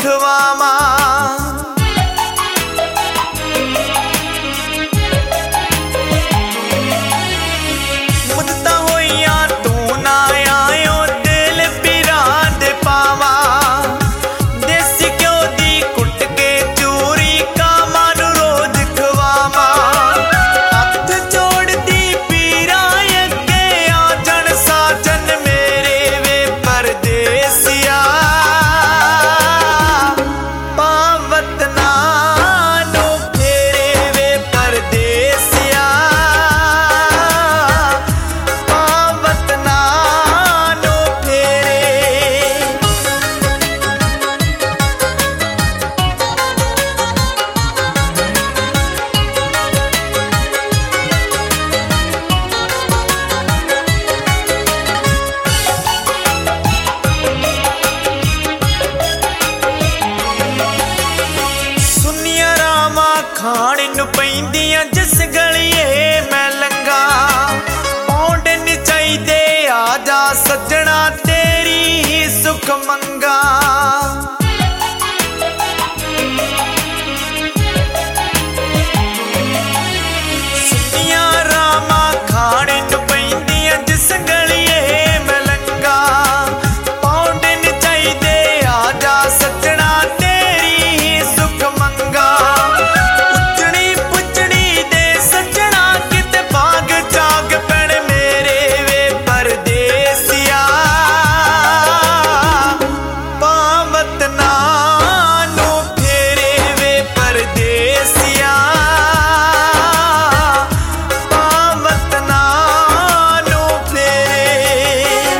खवावा। मुद्दा होइया तू ना आयो दिल पिरा दे पावा। देसी घ्यो दी कुट के चूरी कामां नूं रोज खवावा। हथ जोड़दी पीरा अगे आ जन साजन मेरे वे परदेसिया। पावत नानू फेरे वे परदेसिया। पावत नानू फेरे। सुनिया रामा खाण नूं पैंदियां जिस गलिए मैं लंघा। पौंड नी चाहीदे आ जा सज्जणा तेरी ही सुख मंगा। सुनिया रामा खाण नूं पैंदियां जिस गलिए मैं लंघा। पौंड नी चाहीदे आ जा सज्जणा तेरी ही सुख मंगा। पुजनी पुजनी दे सज्जणा किते भाग जाग पैण मेरे वे परदेसिया। पावत नानू फेरे वे परदेसिया। पावत नानू फेरे।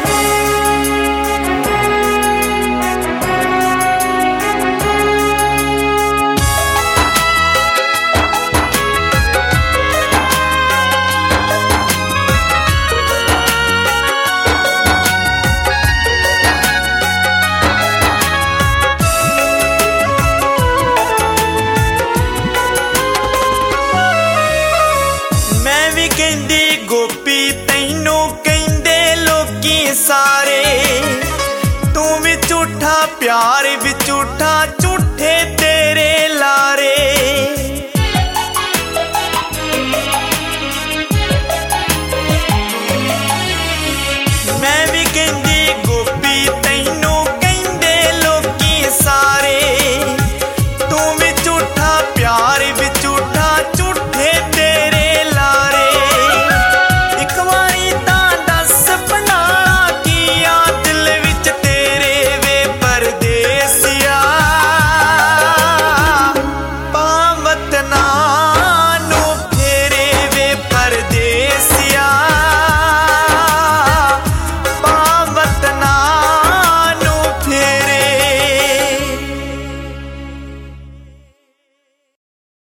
मैं भी कहंदी गोपी तैनू कहंदे लोकी सारे। तू भी झूठा प्यार भी झूठा